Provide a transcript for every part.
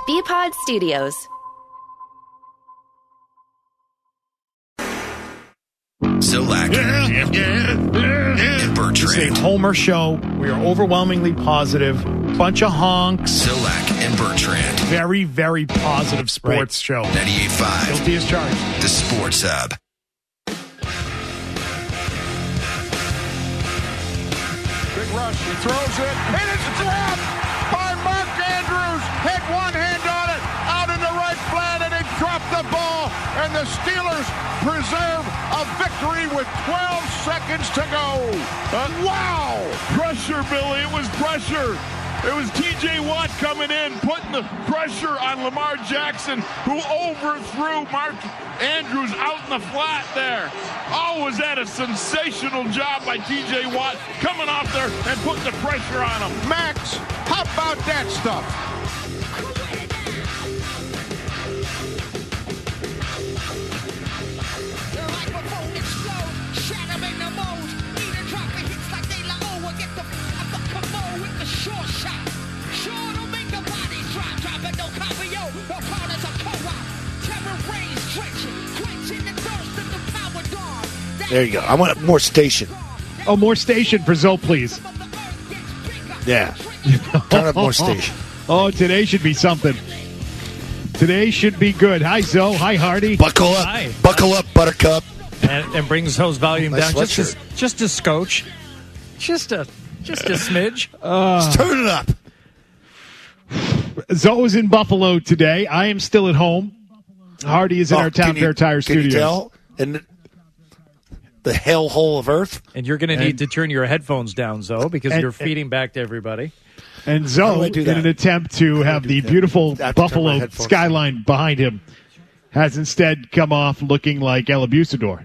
BPod Studios. Zolak and Bertrand. It's a Homer show. We are overwhelmingly positive. Bunch of honks. Zolak and Bertrand. Very, very positive sports show. 98.5. Guilty as charged. The Sports Hub. Big rush. He throws it. And it's dropped by Mark Andrews. Had one hand on it. Out in the right flat, and he dropped the ball. And the Steelers preserve a victory with 12 seconds to go. Wow! Pressure, Billy. It was pressure. It was T.J. Watt coming in, putting the pressure on Lamar Jackson, who overthrew Mark Andrews out in the flat there. Oh, was that a sensational job by T.J. Watt coming off there and putting the pressure on him. Max, how about that stuff? There you go. I want more station. Oh, more station for Zoe, please. Yeah. Turn up more station. Oh, today should be something. Today should be good. Hi, Zoe. Hi, Hardy. Buckle up. Hi. Buckle up, Buttercup. And bring Zoe's volume Nice down sweatshirt. just a scotch. Just a smidge. Let's turn it up. Zoe is in Buffalo today. I am still at home. Hardy is in our Town Fair Tire Can you studios. tell? In the hellhole of Earth. And you're going to need to turn your headphones down, Zoe, because you're feeding back to everybody. And How do Zoe, I do in that? an attempt to have the that? beautiful I have to turn my Buffalo headphones skyline behind him, has instead come off looking like El Abusador.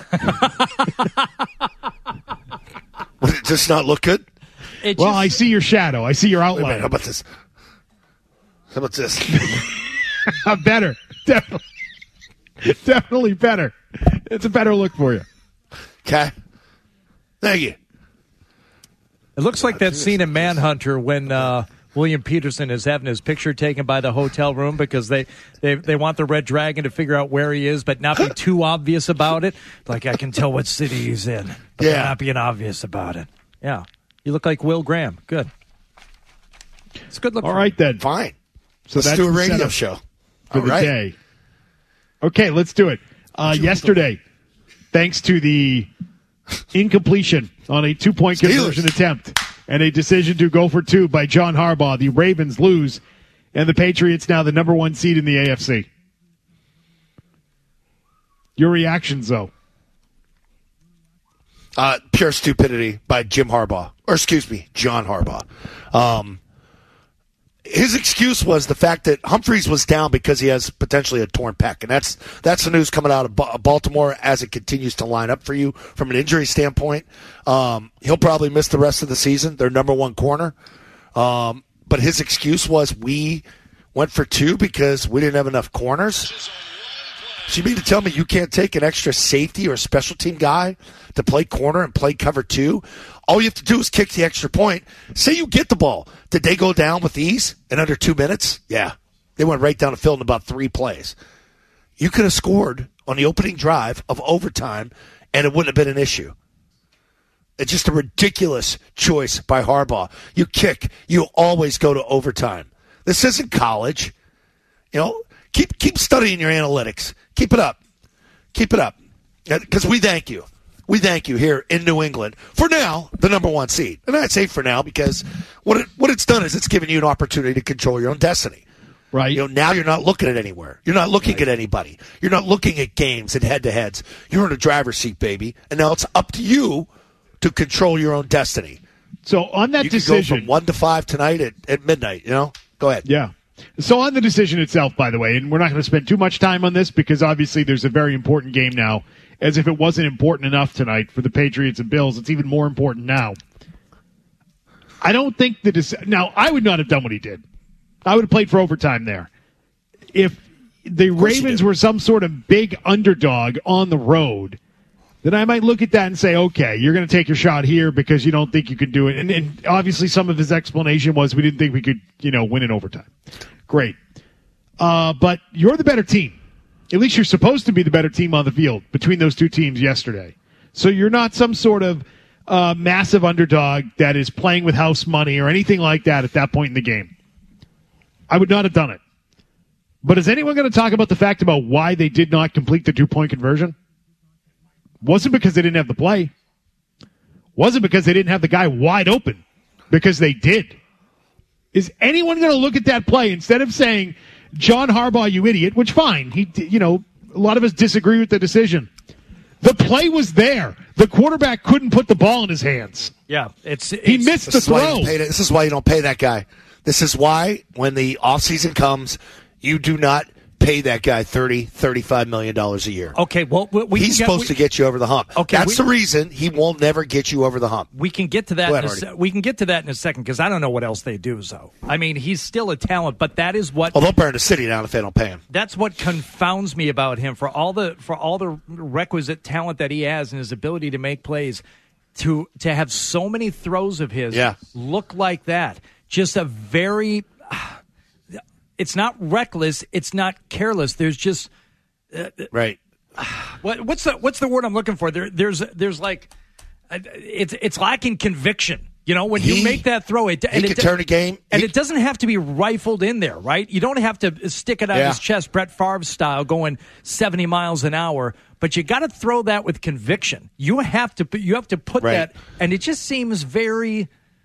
Would it just not look good? Well, I see your shadow. I see your Wait a minute. outline. How about this? How about this? Better. Definitely. Definitely better. It's a better look for you. Okay. Thank you. It looks like that scene in Manhunter when William Peterson is having his picture taken by the hotel room because they want the Red Dragon to figure out where he is, but not be too obvious about it. Like, I can tell what city he's in, but they're not being obvious about it. Yeah. You look like Will Graham. Good. It's a good look. All right, then. Fine. So Let's that's do a the radio setup show. for All the right. day. Okay, let's do it. Yesterday, thanks to the incompletion on a 2-point conversion attempt and a decision to go for two by John Harbaugh, the Ravens lose, and the Patriots now the number 1 seed in the AFC. Your reactions, though? Pure stupidity by Jim Harbaugh. Or, excuse me, John Harbaugh. His excuse was the fact that Humphreys was down because he has potentially a torn pec. And that's the news coming out of Baltimore as it continues to line up for you from an injury standpoint. He'll probably miss the rest of the season, their number 1 corner. But his excuse was we went for two because we didn't have enough corners. So you mean to tell me you can't take an extra safety or a special team guy to play corner and play cover 2? All you have to do is kick the extra point. Say you get the ball. Did they go down with ease in under 2 minutes? Yeah. They went right down the field in about 3 plays. You could have scored on the opening drive of overtime, and it wouldn't have been an issue. It's just a ridiculous choice by Harbaugh. You kick, you always go to overtime. This isn't college. You know, keep studying your analytics. Keep it up. Keep it up. Because we thank you. We thank you here in New England for now, the number 1 seed. And I'd say for now because what it's done is it's given you an opportunity to control your own destiny. Right. You know, now you're not looking at anywhere. You're not looking at anybody. You're not looking at games and head-to-heads. You're in the driver's seat, baby. And now it's up to you to control your own destiny. So on that you decision, can go from 1 to 5 tonight at midnight. You know, go ahead. Yeah. So on the decision itself, by the way, and we're not going to spend too much time on this because obviously there's a very important game now. As if it wasn't important enough tonight for the Patriots and Bills, it's even more important now. I don't think now I would not have done what he did. I would have played for overtime there. If the Ravens were some sort of big underdog on the road, then I might look at that and say, okay, you're going to take your shot here because you don't think you can do it. And obviously some of his explanation was we didn't think we could, win in overtime. Great. But you're the better team. At least you're supposed to be the better team on the field between those two teams yesterday. So you're not some sort of massive underdog that is playing with house money or anything like that at that point in the game. I would not have done it. But is anyone going to talk about the fact about why they did not complete the 2-point conversion? Wasn't because they didn't have the play. Wasn't because they didn't have the guy wide open. Because they did. Is anyone going to look at that play instead of saying, John Harbaugh, you idiot, which fine. A lot of us disagree with the decision. The play was there. The quarterback couldn't put the ball in his hands. Yeah, he missed the throw. This is why you don't pay that guy. This is why when the offseason comes, you do not pay that guy $30-35 million a year. Okay, well, he's supposed to get you over the hump. Okay, that's the reason he will never get you over the hump. We can get to that. We can get to that in a second because I don't know what else they do. So I mean, he's still a talent, but that is what. Well, they'll burn the city down if they don't pay him. That's what confounds me about him for all the requisite talent that he has and his ability to make plays. To have so many throws of his look like that, just a very. It's not reckless. It's not careless. There's just right. What's the word I'm looking for? There's like it's lacking conviction. You know, when you make that throw, it can turn a game, and it doesn't have to be rifled in there, right? You don't have to stick it on his chest, Brett Favre style, going 70 miles an hour. But you got to throw that with conviction. You have to put that, and it just seems very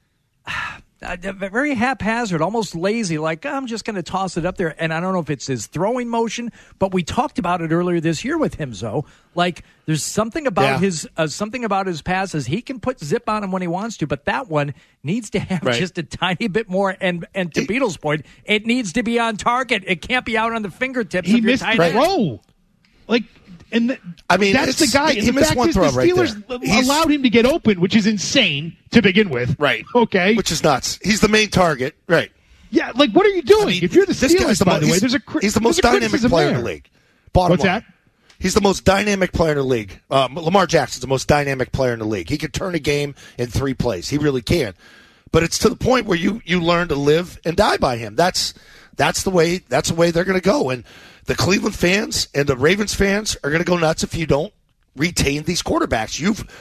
haphazard, almost lazy, like I'm just going to toss it up there. And I don't know if it's his throwing motion, but we talked about it earlier this year with him, Zoe. Like there's something about his passes. He can put zip on him when he wants to, but that one needs to have just a tiny bit more. And to Beatles' point, it needs to be on target. It can't be out on the fingertips. He missed the throw. Like. And that's the guy. And the fact is, the Steelers allowed him to get open, which is insane to begin with. Right. Okay. Which is nuts. He's the main target. Right. Yeah. Like, what are you doing? If you're the Steelers, by the way, he's the most dynamic player in the league. What's that? He's the most dynamic player in the league. Lamar Jackson's the most dynamic player in the league. He can turn a game in 3 plays. He really can. But it's to the point where you learn to live and die by him. That's the way they're going to go. And the Cleveland fans and the Ravens fans are going to go nuts if you don't retain these quarterbacks.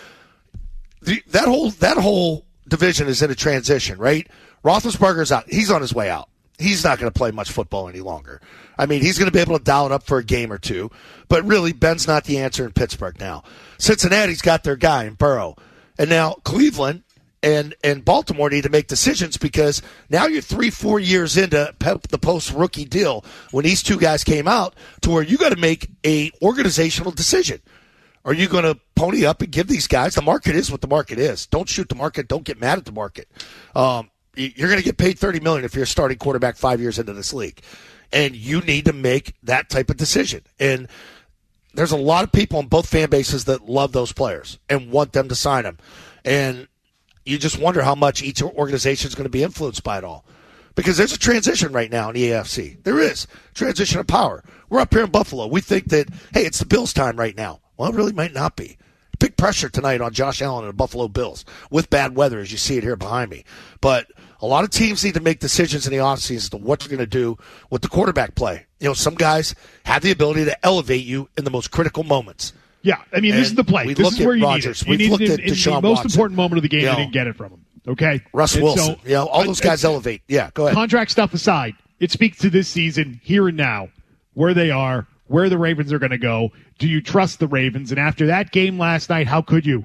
That whole division is in a transition, right? Roethlisberger's out. He's on his way out. He's not going to play much football any longer. I mean, he's going to be able to dial it up for a game or two. But really, Ben's not the answer in Pittsburgh now. Cincinnati's got their guy in Burrow. And now Cleveland and Baltimore need to make decisions because now you're 3-4 years into the post-rookie deal when these two guys came out to where you got to make a organizational decision. Are you going to pony up and give these guys? The market is what the market is. Don't shoot the market. Don't get mad at the market. You're going to get paid $30 million if you're a starting quarterback 5 years into this league. And you need to make that type of decision. And there's a lot of people in both fan bases that love those players and want them to sign them. And you just wonder how much each organization is going to be influenced by it all. Because there's a transition right now in the AFC. There is. Transition of power. We're up here in Buffalo. We think that, hey, it's the Bills' time right now. Well, it really might not be. Big pressure tonight on Josh Allen and the Buffalo Bills with bad weather, as you see it here behind me. But a lot of teams need to make decisions in the offseason as to what they're going to do with the quarterback play. You know, some guys have the ability to elevate you in the most critical moments. Yeah, I mean, this is the play. This is where you need it. You need it in the most important moment of the game. You didn't get it from him. Okay? Russ Wilson. All those guys elevate. Yeah, go ahead. Contract stuff aside, it speaks to this season, here and now, where they are, where the Ravens are going to go. Do you trust the Ravens? And after that game last night, how could you?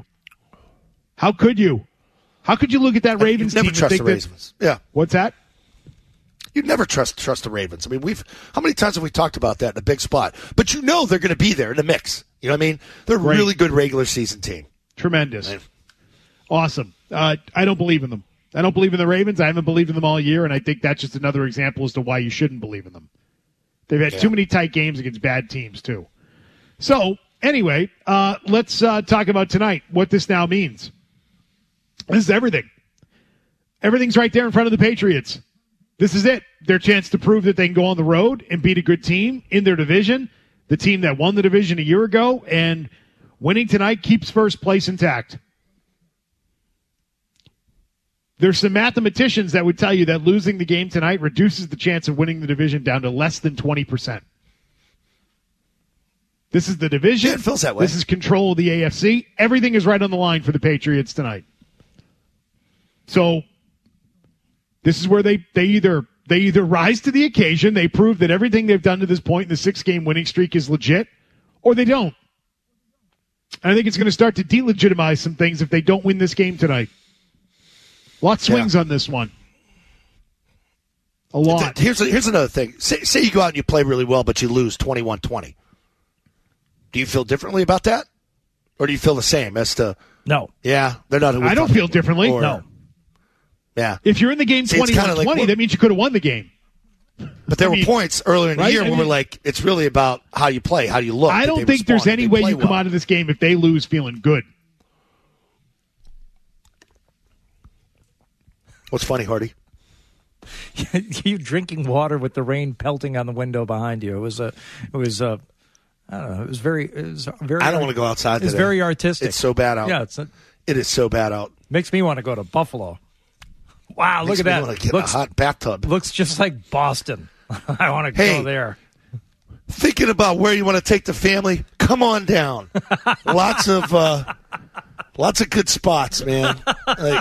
How could you? How could you look at that Ravens team and think the Ravens. Yeah. What's that? You'd never trust the Ravens. I mean, how many times have we talked about that in a big spot? But you know they're going to be there in the mix. You know what I mean? They're a really good regular season team. Tremendous. Awesome. I don't believe in them. I don't believe in the Ravens. I haven't believed in them all year, and I think that's just another example as to why you shouldn't believe in them. They've had too many tight games against bad teams, too. So, anyway, let's talk about tonight, what this now means. This is everything. Everything's right there in front of the Patriots. This is it. Their chance to prove that they can go on the road and beat a good team in their division, the team that won the division a year ago, and winning tonight keeps first place intact. There's some mathematicians that would tell you that losing the game tonight reduces the chance of winning the division down to less than 20%. This is the division. Yeah, it feels that way. This is control of the AFC. Everything is right on the line for the Patriots tonight. So this is where they either rise to the occasion, they prove that everything they've done to this point in the 6-game winning streak is legit, or they don't. And I think it's going to start to delegitimize some things if they don't win this game tonight. A lot of swings on this one. A lot. Here's another thing. Say you go out and you play really well, but you lose 21-20. Do you feel differently about that? Or do you feel the same as to... No. Yeah, they're not... I don't feel differently. No. Yeah. If you're in the game 21-20, that means you could have won the game. But there were points earlier in the year where we're like, it's really about how you play, how you look. I don't think there's any way you come out of this game if they lose feeling good. What's funny, Hardy? You drinking water with the rain pelting on the window behind you. It was I don't know. It was very. I don't want to go outside. It's very artistic. It's so bad out. Yeah, it is so bad out. Makes me want to go to Buffalo. Wow, look at that! Want to get a hot bathtub. Looks just like Boston. I want to go there. Thinking about where you want to take the family? Come on down. Lots of good spots, man. Like,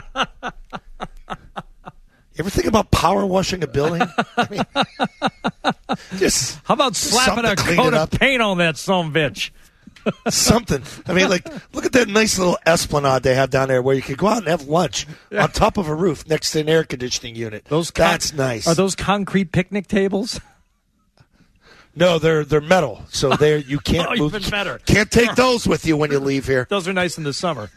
you ever think about power washing a building? I mean, just how about slapping a coat of paint on that son of a bitch? Something. I mean, like, look at that nice little esplanade they have down there where you can go out and have lunch on top of a roof next to an air conditioning unit. That's nice. Are those concrete picnic tables? No, they're metal, so you can't move. Even better. Can't take those with you when you leave here. Those are nice in the summer.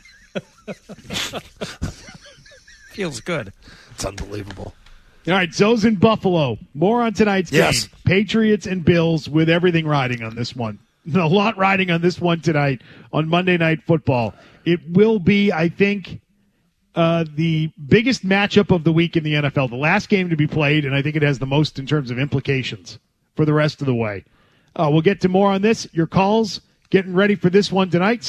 Feels good. It's unbelievable. All right, Zoe's in Buffalo. More on tonight's game. Patriots and Bills with everything riding on this one. A lot riding on this one tonight on Monday Night Football. It will be, I think, the biggest matchup of the week in the NFL. The last game to be played, and I think it has the most in terms of implications for the rest of the way. We'll get to more on this. Your calls, getting ready for this one tonight,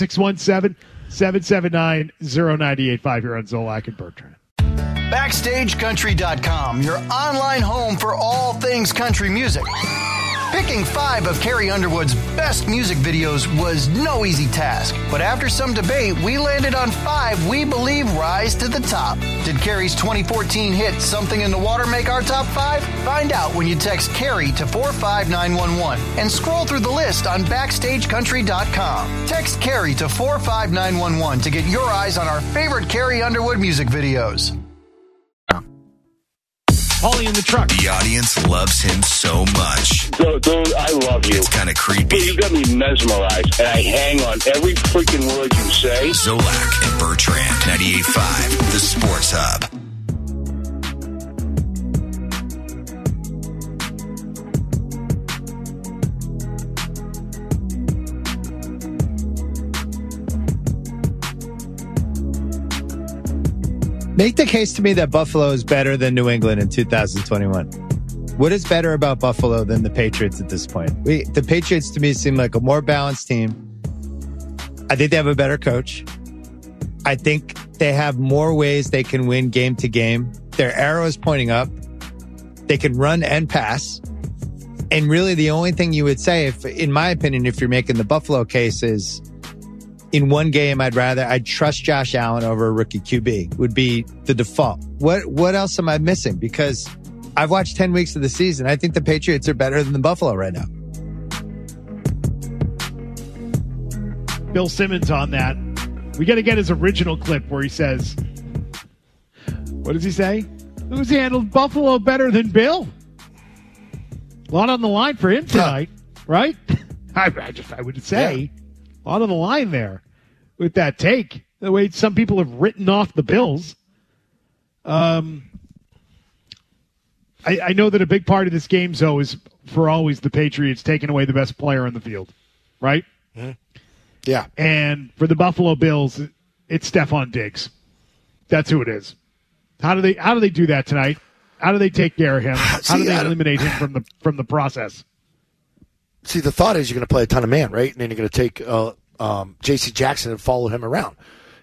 617-779-0985 here on Zolak and Bertrand. BackstageCountry.com, your online home for all things country music. Picking 5 of Carrie Underwood's best music videos was no easy task, but after some debate, we landed on 5 we believe rise to the top. Did Carrie's 2014 hit Something in the Water make our top 5? Find out when you text Carrie to 45911 and scroll through the list on BackstageCountry.com. Text Carrie to 45911 to get your eyes on our favorite Carrie Underwood music videos. Paulie in the truck. The audience loves him so much. Dude, I love you. It's kind of creepy. You got me mesmerized, and I hang on every freaking word you say. Zolak and Bertrand, 98.5, the Sports Hub. Make the case to me that Buffalo is better than New England in 2021. What is better about Buffalo than the Patriots at this point? The Patriots to me seem like a more balanced team. I think they have a better coach. I think they have more ways they can win game to game. Their arrow is pointing up. They can run and pass. And really the only thing you would say, in my opinion, if you're making the Buffalo case is, in one game, I'd trust Josh Allen over a rookie QB would be the default. What else am I missing? Because I've watched 10 weeks of the season. I think the Patriots are better than the Buffalo right now. Bill Simmons on that. We got to get his original clip where he says, what does he say? Who's handled Buffalo better than Bill? A lot on the line for him tonight, right? I would say. A lot on the line there with that take. The way some people have written off the Bills. I know that a big part of this game, though, is for always the Patriots taking away the best player on the field, right? Mm-hmm. Yeah. And for the Buffalo Bills, it's Stephon Diggs. That's who it is. How do they do that tonight? How do they take care of him? How do they eliminate him from the process? See, the thought is you're going to play a ton of man, right? And then you're going to take J.C. Jackson and follow him around.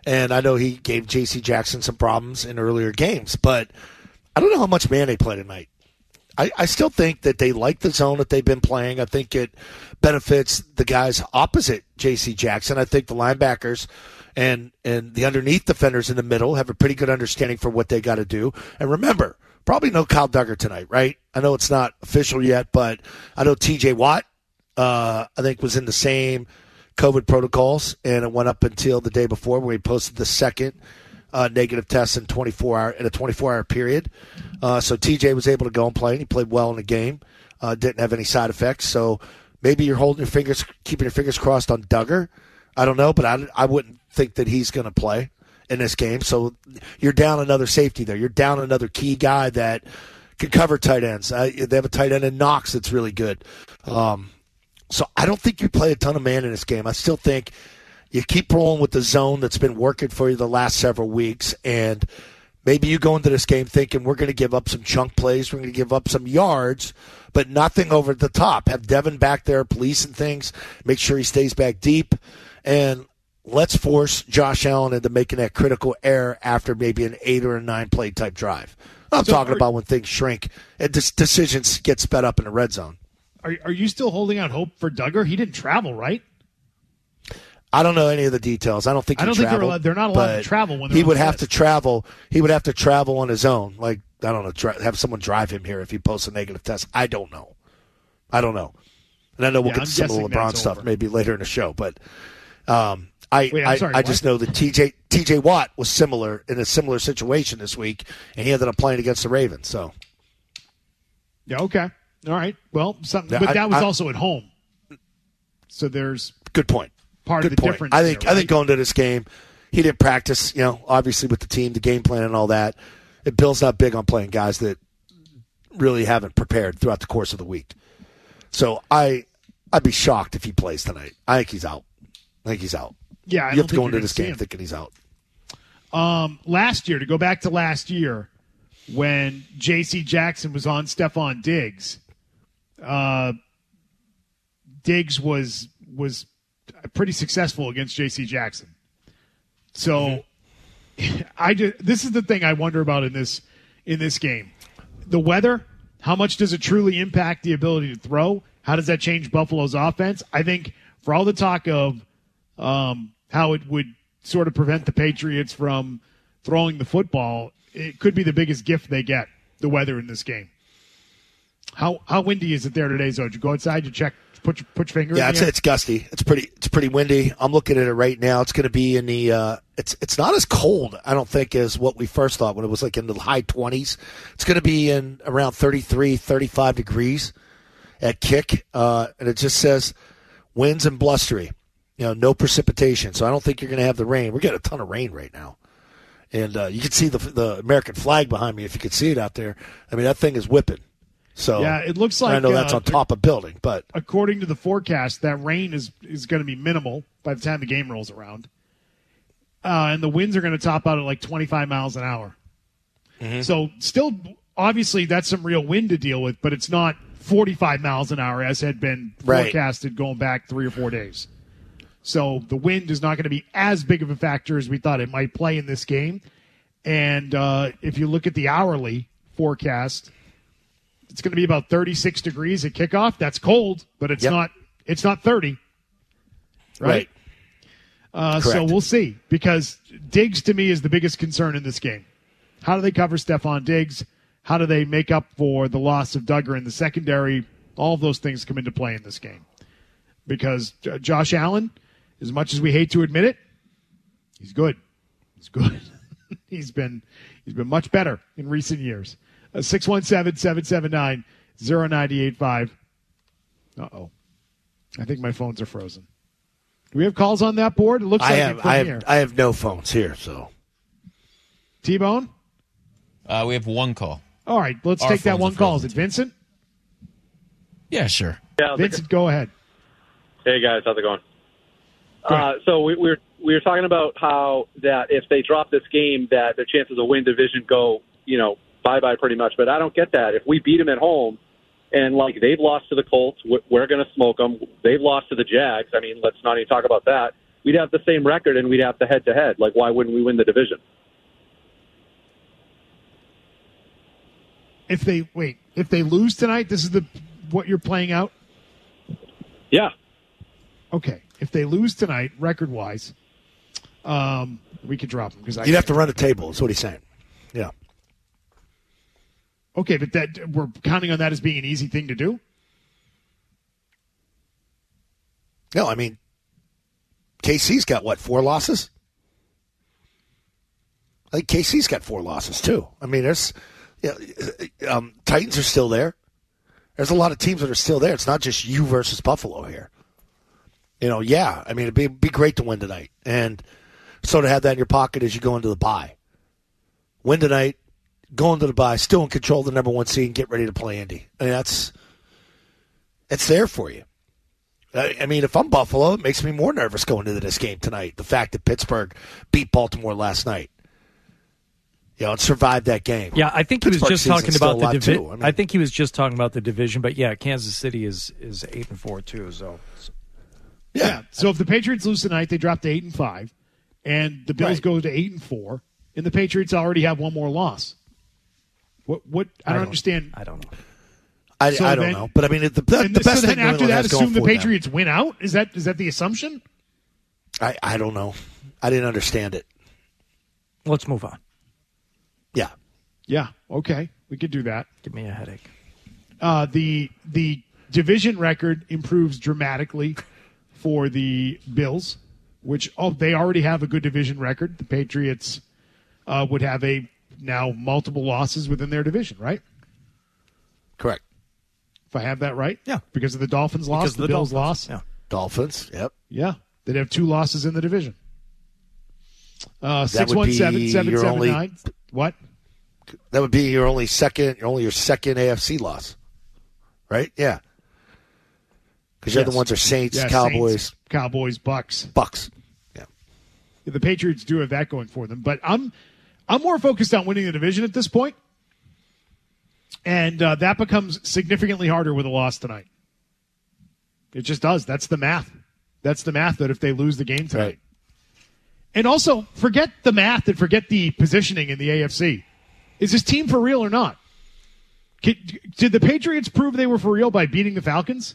And I know he gave J.C. Jackson some problems in earlier games, but I don't know how much man they play tonight. I still think that they like the zone that they've been playing. I think it benefits the guys opposite J.C. Jackson. I think the linebackers and the underneath defenders in the middle have a pretty good understanding for what they got to do. And remember, probably no Kyle Duggar tonight, right? I know it's not official yet, but I know T.J. Watt, I think, was in the same COVID protocols, and it went up until the day before where he posted the second negative test in a 24-hour period. So TJ was able to go and play, and he played well in the game. Didn't have any side effects. So maybe you're keeping your fingers crossed on Duggar. I don't know, but I wouldn't think that he's going to play in this game. So you're down another safety there. You're down another key guy that can cover tight ends. They have a tight end in Knox that's really good. So I don't think you play a ton of man in this game. I still think you keep rolling with the zone that's been working for you the last several weeks, and maybe you go into this game thinking we're going to give up some chunk plays, we're going to give up some yards, but nothing over the top. Have Devin back there policing things, make sure he stays back deep, and let's force Josh Allen into making that critical error after maybe an 8 or a 9 play type drive. I'm talking about when things shrink and decisions get sped up in the red zone. Are you still holding out hope for Duggar? He didn't travel, right? I don't know any of the details. I don't think they're not allowed to travel when they're he would have to travel. He would have to travel on his own. Like, I don't know, have someone drive him here if he posts a negative test. I don't know. And I know we'll get to some of the LeBron stuff maybe later in the show, but I just know that TJ Watt was similar in a similar situation this week, and he ended up playing against the Ravens. So, yeah, okay, all right. Well, but that was also at home. So there's good point. Part of the difference. I think going to this game, he didn't practice, obviously with the team, the game plan and all that. And Bill's not big on playing guys that really haven't prepared throughout the course of the week. So I'd be shocked if he plays tonight. I think he's out. Yeah, you have to go into this game thinking he's out. Last year, to go back to last year, when J.C. Jackson was on Stephon Diggs, Diggs was pretty successful against J.C. Jackson. So this is the thing I wonder about in this game. The weather, how much does it truly impact the ability to throw? How does that change Buffalo's offense? I think for all the talk of how it would sort of prevent the Patriots from throwing the football, it could be the biggest gift they get, the weather in this game. How windy is it there today, Zoe? Did you go outside to check? Put your finger. Yeah, it's gusty. It's pretty windy. I'm looking at it right now. It's going to be in the. It's not as cold, I don't think, as what we first thought when it was like in the high 20s. It's going to be in around 33, 35 degrees at kick, and it just says winds and blustery. No precipitation. So I don't think you're going to have the rain. We're getting a ton of rain right now, and you can see the American flag behind me if you can see it out there. I mean, that thing is whipping. So yeah, it looks like I know that's on top of building, but according to the forecast, that rain is going to be minimal by the time the game rolls around, and the winds are going to top out at like 25 miles an hour. Mm-hmm. So still, obviously, that's some real wind to deal with, but it's not 45 miles an hour as had been forecasted going back 3 or 4 days. So the wind is not going to be as big of a factor as we thought it might play in this game. And if you look at the hourly forecast, it's going to be about 36 degrees at kickoff. That's cold, but it's not 30. Right. So we'll see, because Diggs to me is the biggest concern in this game. How do they cover Stephon Diggs? How do they make up for the loss of Duggar in the secondary? All of those things come into play in this game. Because Josh Allen, as much as we hate to admit it, he's good. He's good. he's been much better in recent years. 617-779-0985. Uh-oh. I think my phones are frozen. Do we have calls on that board? It looks like I have no phones here, so. T-Bone? We have one call. All right, let's take that one call. Is it Vincent? Yeah, sure. Yeah, Vincent, go ahead. Hey, guys. How's it going? So we were talking about how that if they drop this game, that their chances of win division go, bye-bye pretty much. But I don't get that. If we beat them at home and, they've lost to the Colts, we're going to smoke them. They've lost to the Jags. I mean, let's not even talk about that. we'd have the same record and we'd have the head-to-head. Like, why wouldn't we win the division? If they lose tonight, this is what you're playing out? Yeah. Okay. If they lose tonight, record-wise, we could drop them. You'd have to run a table, is what he's saying. Yeah. Okay, but that we're counting on that as being an easy thing to do? No, I mean, KC's got, 4 losses? I think KC's got 4 losses, too. I mean, there's Titans are still there. There's a lot of teams that are still there. It's not just you versus Buffalo here. Yeah, I mean, it'd be great to win tonight. And sort of have that in your pocket as you go into the bye. Win tonight, go into the bye, still in control of the number 1 seed, and get ready to play Indy. I mean, it's there for you. I mean, if I'm Buffalo, it makes me more nervous going into this game tonight. The fact that Pittsburgh beat Baltimore last night. And survived that game. Yeah, I think he was just talking about the division. I think he was just talking about the division, but yeah, Kansas City is 8-4 too. So yeah. So if the Patriots lose tonight, they drop to 8-5, and the Bills go to 8-4, and the Patriots already have one more loss. What? I don't understand. I don't know. I don't know, but I mean, the best thing after that, assume the Patriots them. win out. Is that the assumption? I don't know. I didn't understand it. Let's move on. Yeah. Yeah. Okay. We could do that. Give me a headache. The division record improves dramatically for the Bills, which they already have a good division record. The Patriots would have now multiple losses within their division, right? Correct. If I have that right? Yeah. Because of the Dolphins loss, the Bills loss. Yeah. Dolphins, yep. Yeah. They'd have 2 losses in the division. 617-779. What? That would be your second AFC loss, right? Yeah. Because the other ones are Saints, Cowboys. Bucks. Yeah. The Patriots do have that going for them, but I'm more focused on winning the division at this point, and that becomes significantly harder with a loss tonight. It just does. That's the math. That's the math that if they lose the game tonight. Right. And also, forget the math and forget the positioning in the AFC. Is this team for real or not? Did the Patriots prove they were for real by beating the Falcons?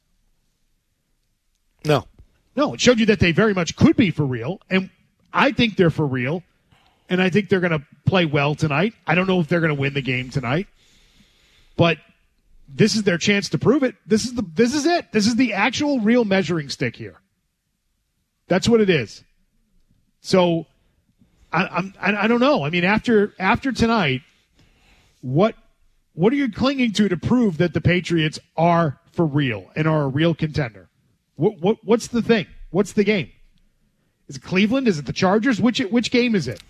No. No, it showed you that they very much could be for real, and I think they're for real, and I think they're going to play well tonight. I don't know if they're going to win the game tonight, but this is their chance to prove it. This is it. This is the actual real measuring stick here. That's what it is. So I don't know. I mean, after tonight, what are you clinging to prove that the Patriots are for real and are a real contender? What's the thing? What's the game? Is it Cleveland? Is it the Chargers? Which game is it?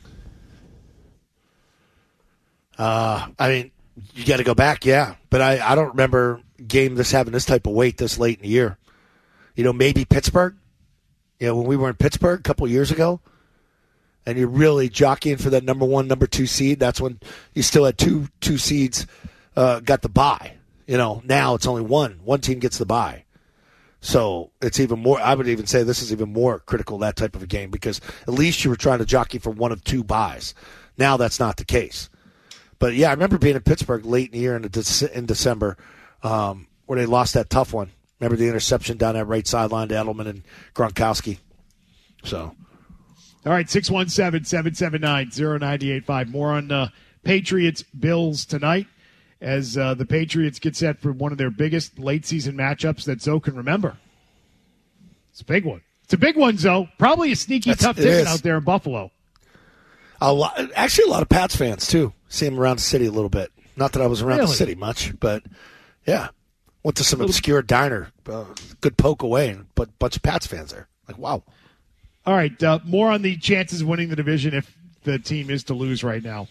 I mean, you got to go back, yeah. But I don't remember a game having this type of weight this late in the year. Maybe Pittsburgh. When we were in Pittsburgh a couple years ago, and you're really jockeying for that number 1, number 2 seed, that's when you still had two seeds got the bye. Now it's only one. One team gets the bye. So it's even more, I would even say this is even more critical, that type of a game, because at least you were trying to jockey for one of 2 byes. Now that's not the case. But, yeah, I remember being in Pittsburgh late in the year in December where they lost that tough one. Remember the interception down that right sideline to Edelman and Gronkowski. So. All right, 617-779-0985. More on Patriots-Bills tonight as the Patriots get set for one of their biggest late-season matchups that Zoe can remember. It's a big one. It's a big one, Zoe. Probably a sneaky tough ticket out there in Buffalo. Actually, a lot of Pats fans, too. See them around the city a little bit. Not that I was around the city much, but, yeah. Went to some obscure diner, good poke away, and a bunch of Pats fans there. Like, wow. All right, more on the chances of winning the division if the team is to lose right now.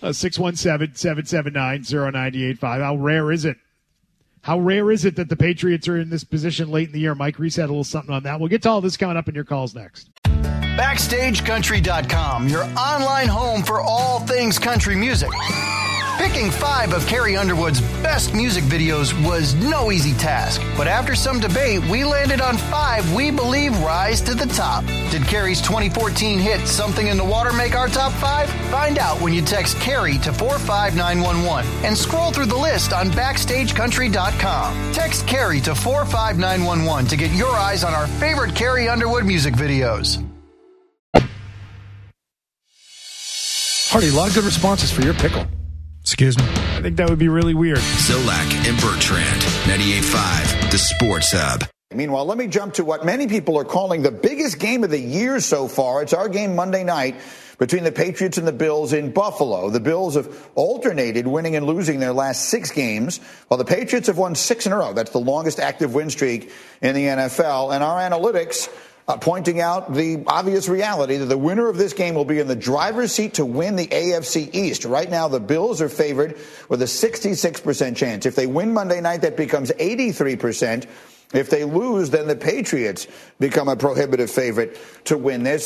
617-779-0985. How rare is it? How rare is it that the Patriots are in this position late in the year? Mike Reese had a little something on that. We'll get to all this coming up in your calls next. BackstageCountry.com, your online home for all things country music. Picking 5 of Carrie Underwood's best music videos was no easy task, but after some debate, we landed on 5 we believe rise to the top. Did Carrie's 2014 hit Something in the Water make our top 5? Find out when you text Carrie to 45911 and scroll through the list on BackstageCountry.com. Text Carrie to 45911 to get your eyes on our favorite Carrie Underwood music videos. Hardy, a lot of good responses for your pickle. Excuse me. I think that would be really weird. Zolak and Bertrand, 98.5, the Sports Hub. Meanwhile, let me jump to what many people are calling the biggest game of the year so far. It's our game Monday night between the Patriots and the Bills in Buffalo. The Bills have alternated winning and losing their last 6 games, while the Patriots have won 6 in a row. That's the longest active win streak in the NFL. And our analytics pointing out the obvious reality that the winner of this game will be in the driver's seat to win the AFC East. Right now, the Bills are favored with a 66% chance. If they win Monday night, that becomes 83%. If they lose, then the Patriots become a prohibitive favorite to win this.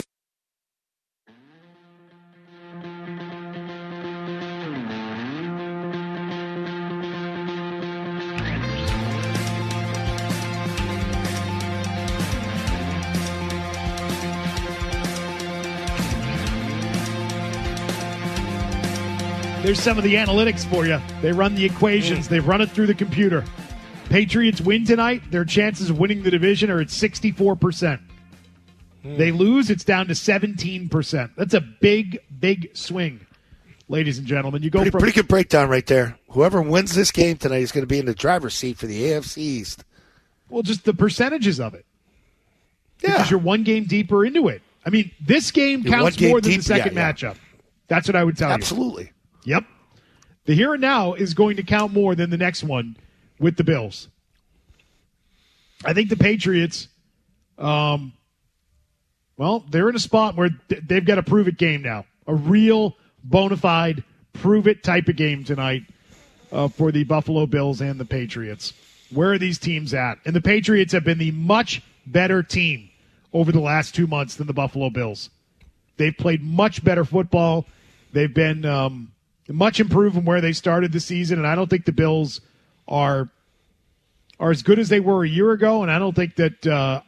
There's some of the analytics for you. They run the equations. They run it through the computer. Patriots win tonight. Their chances of winning the division are at 64%. They lose, it's down to 17%. That's a big, big swing, ladies and gentlemen. You go pretty good breakdown right there. Whoever wins this game tonight is going to be in the driver's seat for the AFC East. Well, just the percentages of it. Yeah. Because you're one game deeper into it. I mean, this game counts more than the second matchup. That's what I would tell you. Absolutely. Yep. The here and now is going to count more than the next one with the Bills. I think the Patriots, they're in a spot where they've got a prove-it game now. A real, bona fide, prove-it type of game tonight for the Buffalo Bills and the Patriots. Where are these teams at? And the Patriots have been the much better team over the last 2 months than the Buffalo Bills. They've played much better football. They've been much improved from where they started the season, and I don't think the Bills are as good as they were a year ago, and I don't think that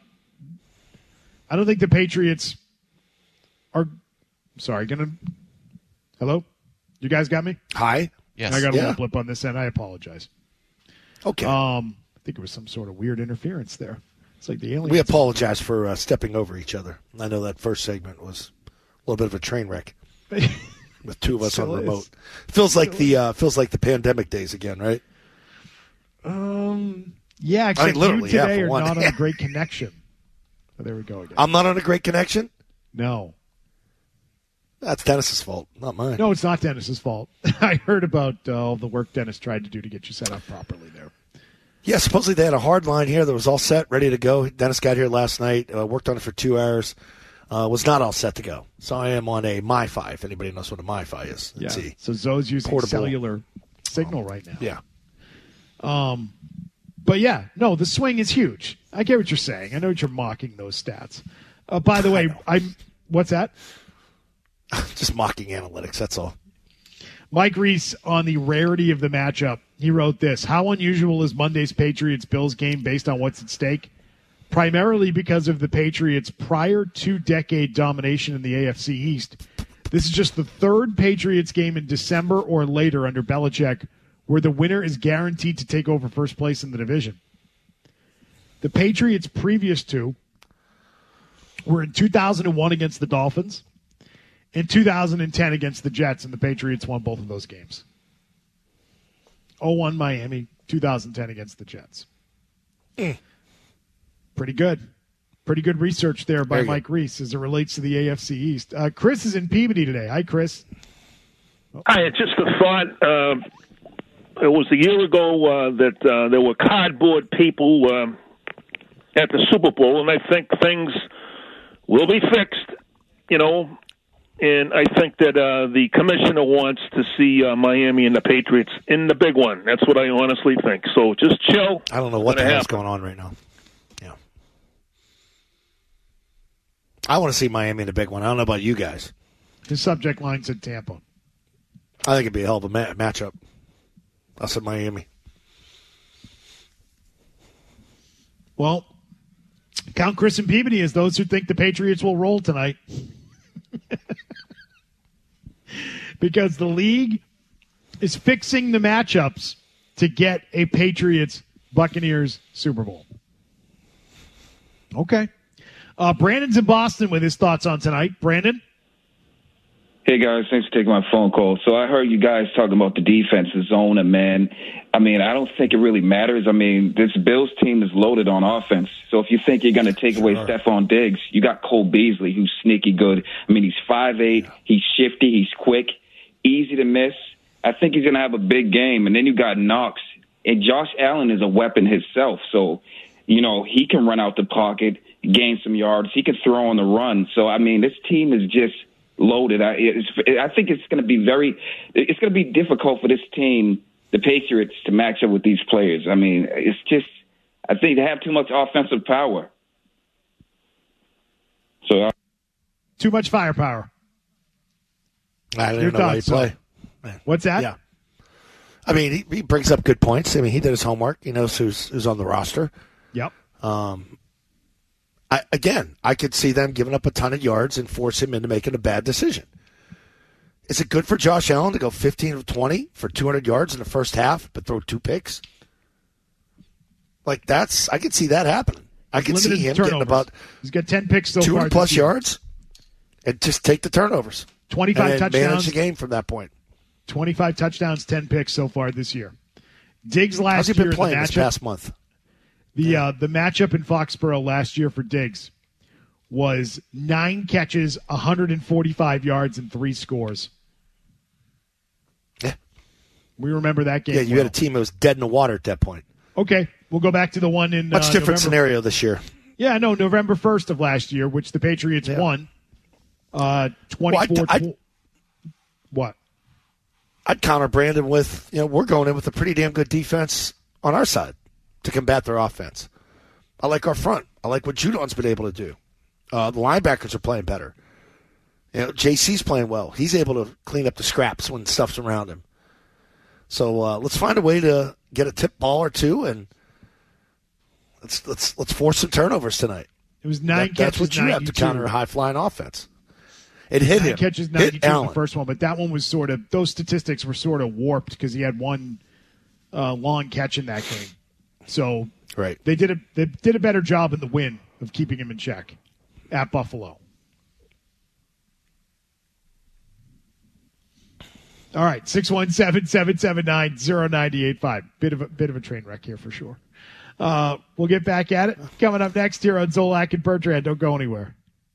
the Patriots are hello? You guys got me? Hi. Yes. I got a little blip on this end. I apologize. Okay. I think it was some sort of weird interference there. It's like the aliens. We apologize for stepping over each other. I know that first segment was a little bit of a train wreck. With 2 of us on remote. Feels like the pandemic days again, right? Yeah, except literally, you today are one. not on a great connection. Oh, there we go again. I'm not on a great connection? No. That's Dennis's fault, not mine. No, it's not Dennis's fault. I heard about all the work Dennis tried to do to get you set up properly there. Yeah, supposedly they had a hard line here that was all set, ready to go. Dennis got here last night, worked on it for 2 hours. Was not all set to go. So I am on a MiFi, if anybody knows what a MiFi is. Yeah. So Zoe's using portable cellular signal right now. Yeah. But yeah, no, the swing is huge. I get what you're saying. I know you're mocking those stats. By the way, what's that? Just mocking analytics, that's all. Mike Reese on the rarity of the matchup. He wrote this: how unusual is Monday's Patriots-Bills game based on what's at stake? Primarily because of the Patriots' prior 2-decade domination in the AFC East. This is just the 3rd Patriots game in December or later under Belichick where the winner is guaranteed to take over first place in the division. The Patriots' previous 2 were in 2001 against the Dolphins, in 2010 against the Jets, and the Patriots won both of those games. 0-1 Miami, 2010 against the Jets. Pretty good. Pretty good research there by Mike Reese as it relates to the AFC East. Chris is in Peabody today. Hi, Chris. Hi, it's just a thought. It was a year ago that there were cardboard people at the Super Bowl, and I think things will be fixed, and I think that the commissioner wants to see Miami and the Patriots in the big one. That's what I honestly think. So just chill. I don't know what the hell's going on right now. Yeah. I want to see Miami in the big one. I don't know about you guys. His subject line said Tampa. I think it'd be a hell of a matchup. Us at Miami. Well, count Chris and Peabody as those who think the Patriots will roll tonight. Because the league is fixing the matchups to get a Patriots-Buccaneers Super Bowl. Okay. Brandon's in Boston with his thoughts on tonight. Brandon? Hey, guys. Thanks for taking my phone call. So I heard you guys talking about the defense, the zone, and man, I mean, I don't think it really matters. I mean, this Bills team is loaded on offense. So if you think you're going to take away Stephon Diggs, you got Cole Beasley, who's sneaky good. I mean, he's 5'8", he's shifty, he's quick, easy to miss. I think he's going to have a big game. And then you got Knox. And Josh Allen is a weapon himself. So, you know, he can run out the pocket, gain some yards. He can throw on the run. So, I mean, this team is just loaded. I think it's going to be difficult for this team, the Patriots, to match up with these players. I mean, I think they have too much offensive power. So, too much firepower. I don't know why you play. What's that? Yeah. I mean, he brings up good points. I mean, he did his homework. He knows who's on the roster. Yep. I could see them giving up a ton of yards and force him into making a bad decision. Is it good for Josh Allen to go 15 of 20 for 200 yards in the first half, but throw 2 picks? Like, I could see that happening. I could see him getting about he's got 10 picks so far. 200 plus yards and just take the turnovers. 25 and touchdowns. Manage the game from that point. 25 touchdowns, 10 picks so far this year. Diggs last How's he year been playing this past month? The matchup in Foxborough last year for Diggs was 9 catches, 145 yards, and 3 scores. Yeah. We remember that game. Yeah, you had a team that was dead in the water at that point. Okay, we'll go back to the one in much different November. Scenario this year. Yeah, no, November 1st of last year, which the Patriots won. 24. What? I'd counter Brandon with, we're going in with a pretty damn good defense on our side to combat their offense. I like our front. I like what Judon's been able to do. The linebackers are playing better. JC's playing well. He's able to clean up the scraps when stuff's around him. So let's find a way to get a tip ball or two, and let's force some turnovers tonight. It was 9 catches. That's what you 92. have to counter a high flying offense. It hit 9 him. catches, 92 hit in Allen. the first one, but that one was those statistics were sort of warped because he had one long catch in that game. So right. They did a better job in the win of keeping him in check at Buffalo. All right, 617-779-0985. Bit of a train wreck here for sure. We'll get back at it coming up next here on Zolak and Bertrand. Don't go anywhere.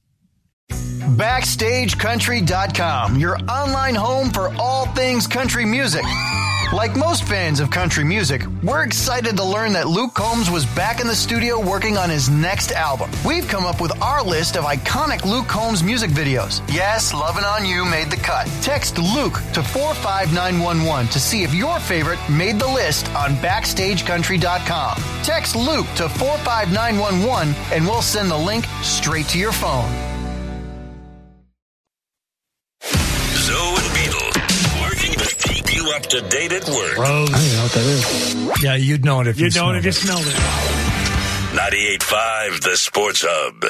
BackstageCountry.com, your online home for all things country music. Like most fans of country music, we're excited to learn that Luke Combs was back in the studio working on his next album. We've come up with our list of iconic Luke Combs music videos. Yes, Lovin' On You made the cut. Text Luke to 45911 to see if your favorite made the list on BackstageCountry.com. Text Luke to 45911 and we'll send the link straight to your phone. Zoe and Beetle, working to keep you up to date at work. Rose. I don't know what that is. Yeah, you'd know it if you smelled it. Smelled it. 98.5, the Sports Hub.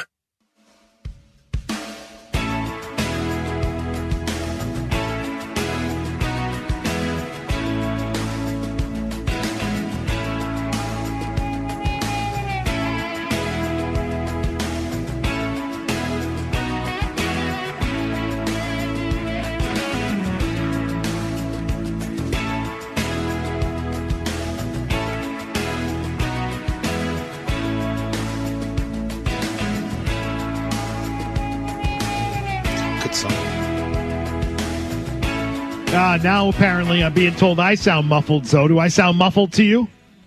Now apparently I'm being told I sound muffled. So do I sound muffled to you?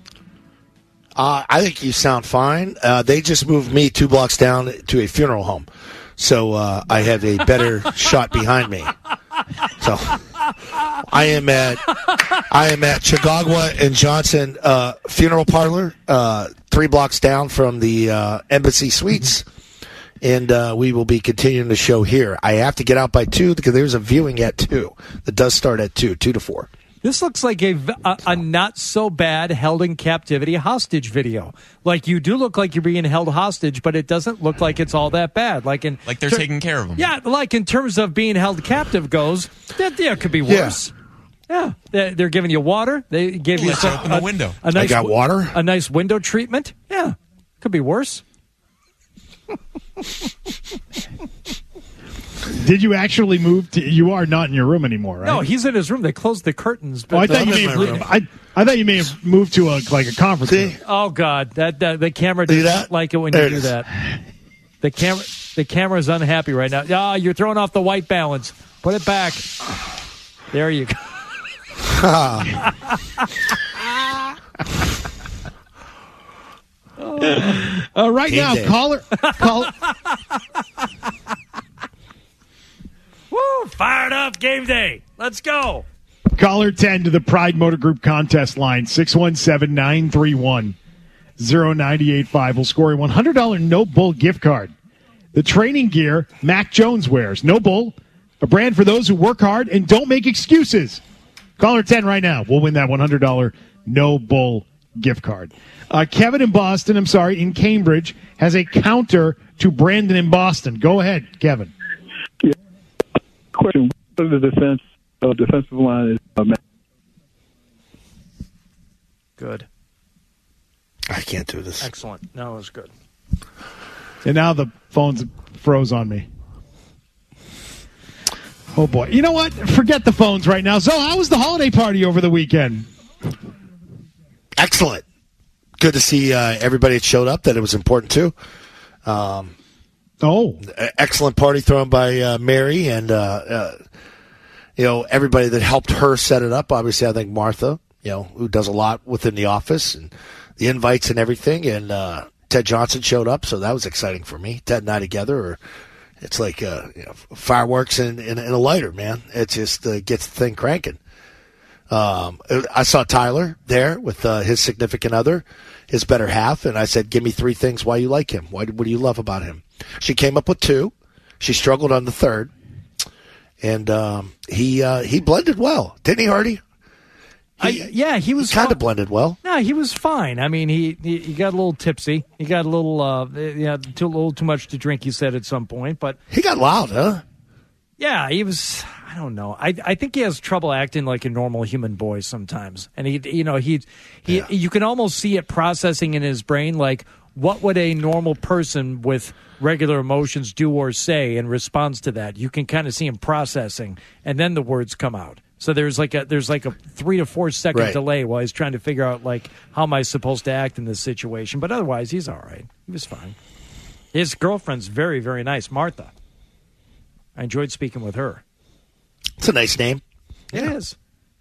I think you sound fine. They just moved me 2 blocks down to a funeral home, so I have a better shot behind me. So I am at Chagagua and Johnson Funeral Parlor, 3 blocks down from the Embassy Suites, And we will be continuing the show here. I have to get out by 2 because there's a viewing at 2 that does start at 2 to 4. This looks like a not so bad held in captivity hostage video. Like you do look like you're being held hostage, but it doesn't look like it's all that bad. Like they're taking care of them. Yeah, like in terms of being held captive goes, that could be worse. Yeah, they're giving you water. They gave you open the window. A nice, I got water. A nice window treatment. Yeah, could be worse. Did you actually move? You are not in your room anymore, right? No, he's in his room. They closed the curtains. But I thought you may have moved to a conference room. Oh God, that the camera doesn't like it when you do that. The camera's unhappy right now. Ah, you're throwing off the white balance. Put it back. There you go. Right now, caller. Woo! Fired up game day. Let's go. Caller 10 to the Pride Motor Group contest line, 617-931-0985. Will score a $100 No Bull gift card. The training gear Mac Jones wears. No Bull, a brand for those who work hard and don't make excuses. Caller 10 right now. We'll win that $100 No Bull gift card. Kevin in Cambridge, has a counter to Brandon in Boston. Go ahead, Kevin. Question: what is the defensive line is? Good. I can't do this. Excellent. No, it was good. And now the phone's froze on me. Oh boy! You know what? Forget the phones right now. So, how was the holiday party over the weekend? Excellent. Good to see everybody that showed up. That it was important too. Excellent party thrown by Mary and everybody that helped her set it up. Obviously, I think Martha, who does a lot within the office and the invites and everything. And Ted Johnson showed up, so that was exciting for me. Ted and I together, it's like fireworks and a lighter, man. It just gets the thing cranking. I saw Tyler there with his significant other, his better half, and I said, give me 3 things why you like him. What do you love about him? She came up with 2. She struggled on the 3rd. And he blended well. Didn't he, Hardy? He was kind of blended well. No, he was fine. I mean, he got a little tipsy. He got a little too much to drink, he said at some point. But he got loud, huh? Yeah, he was. I don't know. I think he has trouble acting like a normal human boy sometimes, and you can almost see it processing in his brain, like what would a normal person with regular emotions do or say in response to that. You can kind of see him processing, and then the words come out. So there's like a 3 to 4 second delay while he's trying to figure out like how am I supposed to act in this situation. But otherwise, he's all right. He was fine. His girlfriend's very, very nice, Martha. I enjoyed speaking with her. It's a nice name. It is.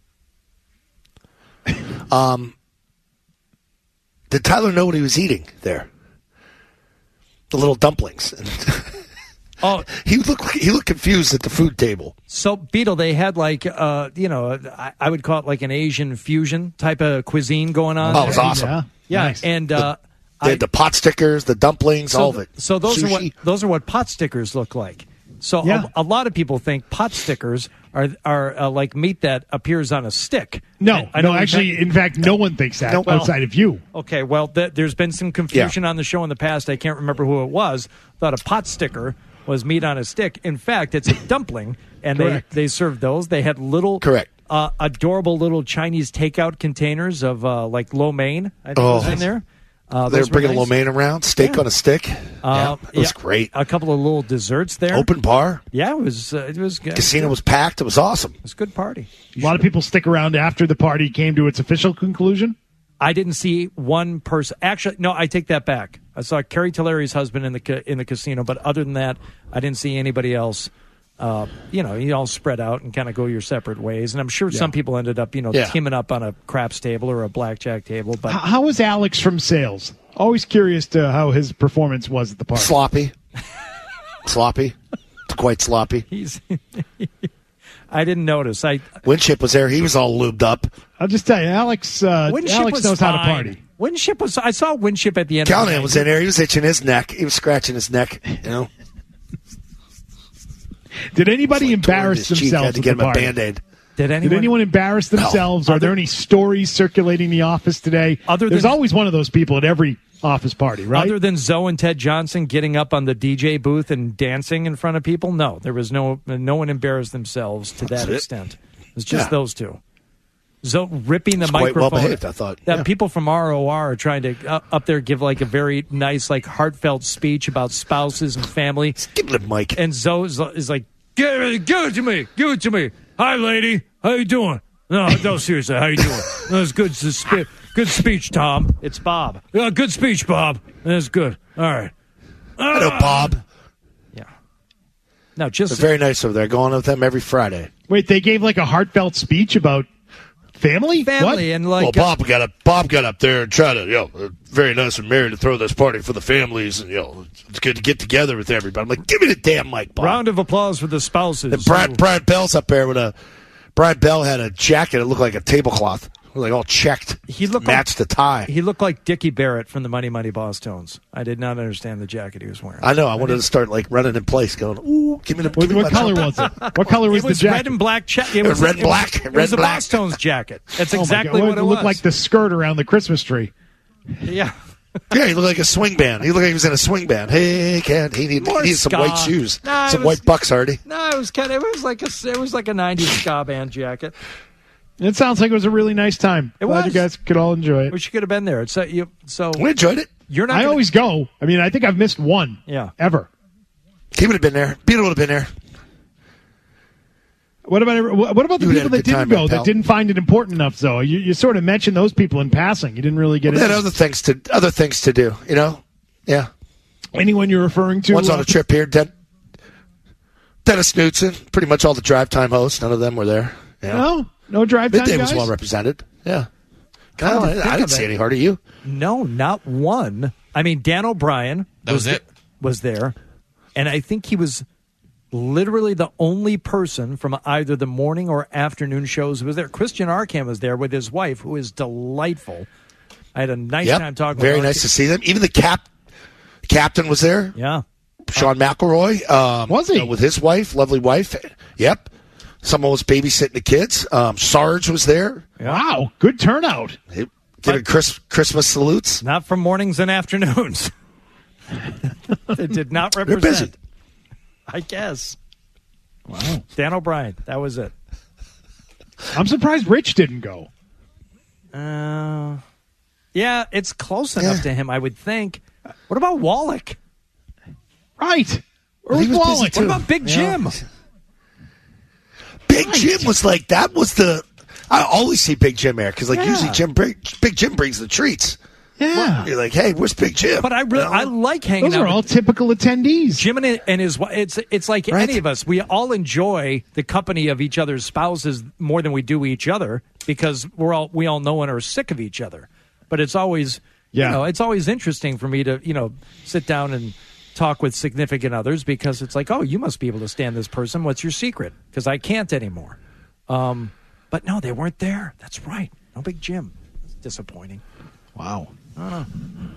Did Tyler know what he was eating there? The little dumplings. Oh, he looked confused at the food table. So, Beetle, they had like I would call it like an Asian fusion type of cuisine going on. Oh, it was awesome. Yeah, nice. And they had the pot stickers, the dumplings, all of it. So those Sushi. are what pot stickers look like. So a lot of people think pot stickers are like meat that appears on a stick. No, in fact, no one thinks that outside of you. Okay, well, there's been some confusion on the show in the past. I can't remember who it was. Thought a pot sticker was meat on a stick. In fact, it's a dumpling, and they served those. They had little adorable little Chinese takeout containers of like lo mein. I think was in there. They were bringing lo mein around, steak on a stick. It was great. A couple of little desserts there. Open bar. Yeah, it was good. Casino was packed. It was awesome. It was a good party. A lot of people stick around after the party came to its official conclusion. I didn't see one person. Actually, no, I take that back. I saw Carrie Telleri's husband in the casino, but other than that, I didn't see anybody else. You all spread out and kind of go your separate ways. And I'm sure some people ended up, teaming up on a craps table or a blackjack table. But how was Alex from sales? Always curious to how his performance was at the party. Sloppy. It's quite sloppy. I didn't notice. Winship was there. He was all lubed up. I'll just tell you, Alex knows how to party. Winship I saw Winship at the end. Callahan was in there. He was itching his neck. He was scratching his neck. Did anybody embarrass themselves? Had to get him a Band-Aid. Did anyone embarrass themselves? No. Are there any stories circulating the office today? There's always one of those people at every office party, right? Other than Zoe and Ted Johnson getting up on the DJ booth and dancing in front of people, no, there was no one embarrassed themselves to that extent. It was just those two. Zoe ripping the microphone. Quite well behaved, I thought. People from ROR are trying to up there give like a very nice, like heartfelt speech about spouses and family. Just give it a mic. And Zoe is like, give it to me. Give it to me. Hi, lady. How you doing? No, seriously. How you doing? That's good. Good speech, Tom. It's Bob. Good speech, Bob. That's good. All right. Hello, Bob. Yeah. No, just they're very nice over there. Going with them every Friday. Wait, they gave like a heartfelt speech about family, what? And like. Well, Bob got up there and tried to, very nice of Mary to throw this party for the families, and it's good to get together with everybody. I'm like, give me the damn mic, Bob. Round of applause for the spouses. And Brian Bell's up there with Brian Bell had a jacket that looked like a tablecloth. Like all checked. He looked matched the tie. He looked like Dickie Barrett from the Money Money Boss Tones. I did not understand the jacket he was wearing. I know. I wanted to start like running in place, going, "Ooh, give me the." What color was it? What color was the jacket? It was red and black. It was red and black. It was a Boss Tones jacket. That's exactly what it was. It looked like the skirt around the Christmas tree. Yeah. Yeah, he looked like a swing band. He looked like he was in a swing band. Hey, Ken, he needs some white shoes, some white bucks, Hardy. No, it was like a 90s ska band jacket. It sounds like it was a really nice time. Glad you guys could all enjoy it. We could have been there. So we enjoyed it. You're not. I always go. I mean, I think I've missed one. Yeah. Ever. He would have been there. Peter would have been there. What about the people that didn't go, that didn't find it important enough? Though you sort of mentioned those people in passing. You didn't really get it. They had other things to do. Yeah. Anyone you're referring to? One's on a trip here. Dennis Knudsen, pretty much all the drive time hosts. None of them were there. Yeah. No drive time Midday guys? was well represented. Yeah. I didn't see any. Hardy, you? No, not one. I mean, Dan O'Brien was there, and I think he was literally the only person from either the morning or afternoon shows who was there. Christian Arcand was there with his wife, who is delightful. I had a nice time talking with her. Very nice to see them. Even the captain was there. Yeah. Sean McElroy. Was he? With his wife, lovely wife. Yep. Someone was babysitting the kids. Sarge was there. Wow, good turnout. Giving Christmas salutes. Not from mornings and afternoons. It did not represent. They're busy. I guess. Wow. Dan O'Brien. That was it. I'm surprised Rich didn't go. Yeah, it's close enough to him, I would think. What about Wallach? Right. Where was Wallach? What about Big Jim? Big Jim was like, that was the... I always see Big Jim there, because usually Big Jim brings the treats. Yeah. You're like, hey, where's Big Jim? But I like hanging out. Those are all typical attendees. Jim and his wife, it's like any of us. We all enjoy the company of each other's spouses more than we do each other, because we all know and are sick of each other. But it's always, it's always interesting for me to, sit down and talk with significant others, because it's like, oh, you must be able to stand this person. What's your secret? Because I can't anymore. But no, they weren't there. That's right. No Big Jim. It's disappointing. Wow. All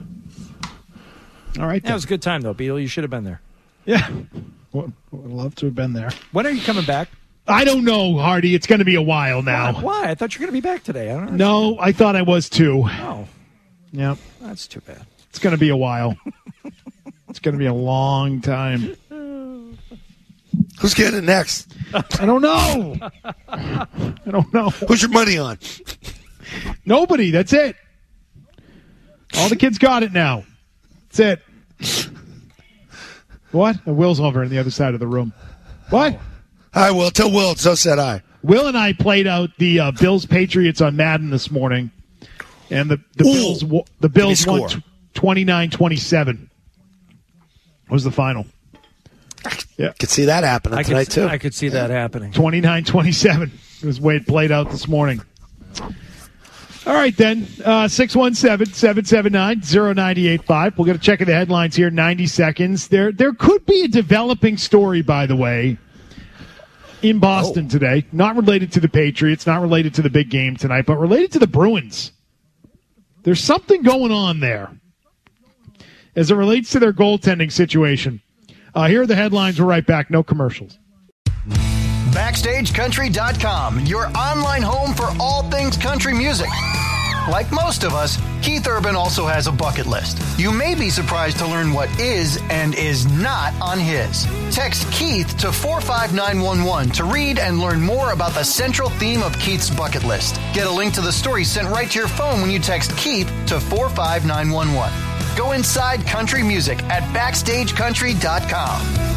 right. That was a good time, though, Beal. You should have been there. Yeah. Would love to have been there. When are you coming back? I don't know, Hardy. It's going to be a while now. Why? I thought you were going to be back today. I don't know. No, I thought I was too. Oh. Yeah. That's too bad. It's going to be a while. It's going to be a long time. Who's getting it next? I don't know. I don't know. Who's your money on? Nobody. That's it. All the kids got it now. That's it. What? Will's over on the other side of the room. What? Hi, Will. Tell Will. So said I. Will and I played out the Bills-Patriots on Madden this morning, and the Bills won 29-27. Was the final. Yeah, could see that happening tonight, too. I could see that happening. 29-27 was the way it played out this morning. All right, then. 617-779-0985. We'll get a check of the headlines here in 90 seconds. There could be a developing story, by the way, in Boston today. Not related to the Patriots, not related to the big game tonight, but related to the Bruins. There's something going on there as it relates to their goaltending situation. Here are the headlines. We're right back. No commercials. BackstageCountry.com, your online home for all things country music. Like most of us, Keith Urban also has a bucket list. You may be surprised to learn what is and is not on his. Text Keith to 45911 to read and learn more about the central theme of Keith's bucket list. Get a link to the story sent right to your phone when you text Keith to 45911. Go inside country music at BackstageCountry.com.